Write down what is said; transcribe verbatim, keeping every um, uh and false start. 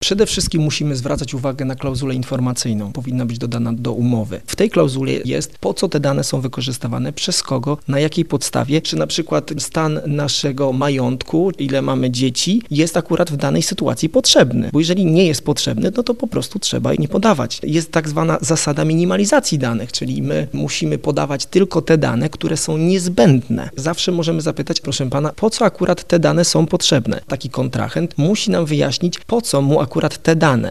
Przede wszystkim musimy zwracać uwagę na klauzulę informacyjną. Powinna być dodana do umowy. W tej klauzuli jest, po co te dane są wykorzystywane, przez kogo, na jakiej podstawie, czy na przykład stan naszego majątku, ile mamy dzieci, jest akurat w danej sytuacji potrzebny. Bo jeżeli nie jest potrzebny, no to po prostu trzeba nie podawać. Jest tak zwana zasada minimalizacji danych, czyli my musimy podawać tylko te dane, które są niezbędne. Zawsze możemy zapytać, proszę pana, po co akurat te dane są potrzebne. Taki kontrahent musi nam wyjaśnić, po co mu akurat te dane.